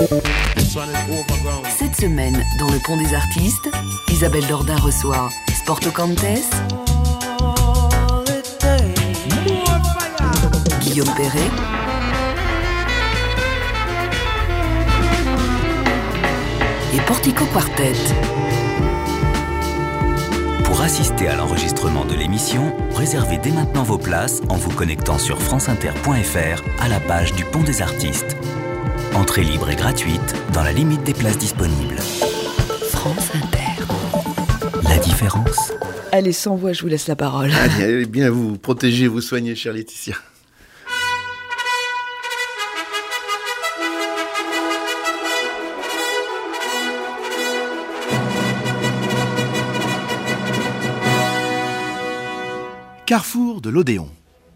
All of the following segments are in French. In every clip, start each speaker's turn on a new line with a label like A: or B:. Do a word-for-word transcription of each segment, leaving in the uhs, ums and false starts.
A: Cette semaine, dans le Pont des Artistes, Isabelle Dordain reçoit Sporto Cantes, Guillaume Perret, et Portico Quartet.
B: Pour assister à l'enregistrement de l'émission, réservez dès maintenant vos places en vous connectant sur franceinter point f r à la page du Pont des Artistes. Entrée libre et gratuite dans la limite des places disponibles.
A: France Inter.
B: La différence.
A: Allez, sans voix, je vous laisse la parole.
C: Allez, allez bien vous protéger, vous soigner, chère Laetitia. Carrefour de l'Odéon.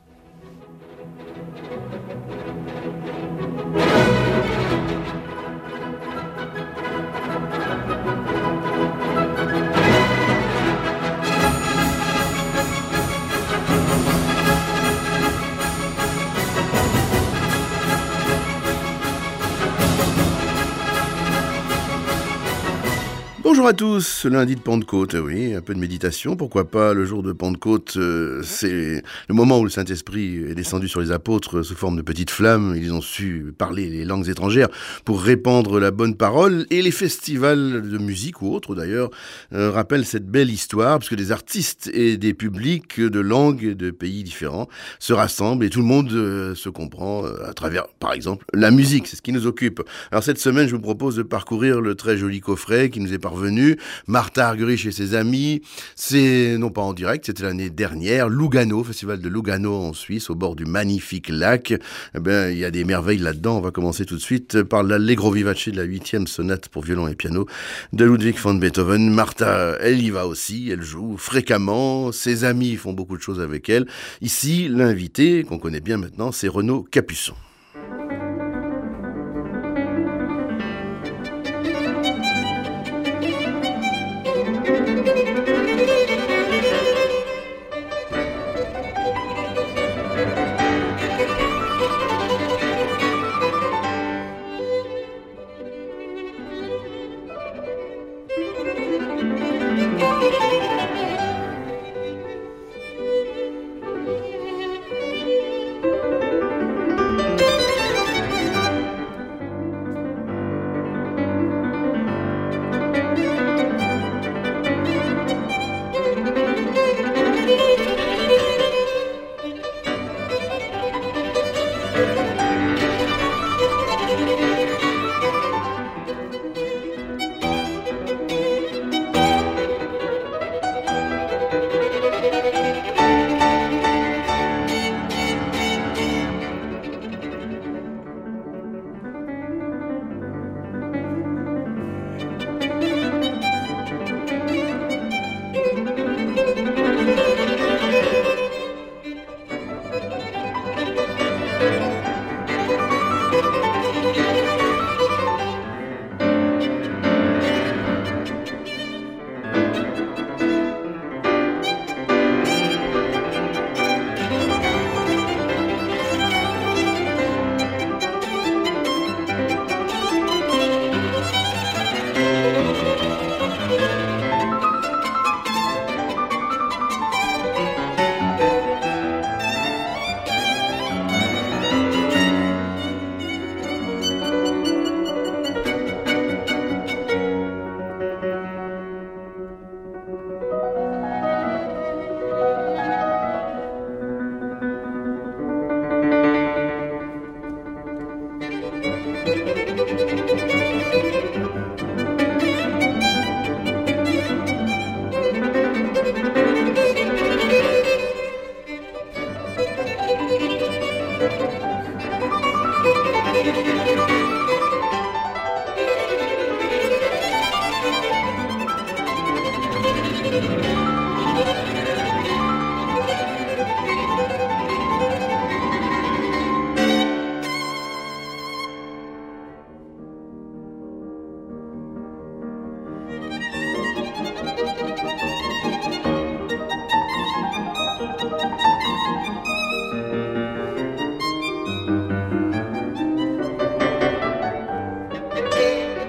C: Bonjour à tous, ce lundi de Pentecôte, oui, un peu de méditation, pourquoi pas, le jour de Pentecôte, euh, c'est le moment où le Saint-Esprit est descendu sur les apôtres sous forme de petites flammes, ils ont su parler les langues étrangères pour répandre la bonne parole, et les festivals de musique ou autres d'ailleurs euh, rappellent cette belle histoire, parce que des artistes et des publics de langues et de pays différents se rassemblent et tout le monde euh, se comprend euh, à travers, par exemple, la musique, c'est ce qui nous occupe. Alors cette semaine, je vous propose de parcourir le très joli coffret qui nous est parvenu. Martha Argerich et ses amis, c'est non pas en direct, c'était l'année dernière, Lugano, festival de Lugano en Suisse, au bord du magnifique lac. Eh ben, il y a des merveilles là-dedans. On va commencer tout de suite par l'Allegro vivace de la huitième sonate pour violon et piano de Ludwig van Beethoven. Martha, elle y va aussi, elle joue fréquemment, ses amis font beaucoup de choses avec elle. Ici, l'invité, qu'on connaît bien maintenant, c'est Renaud Capuçon.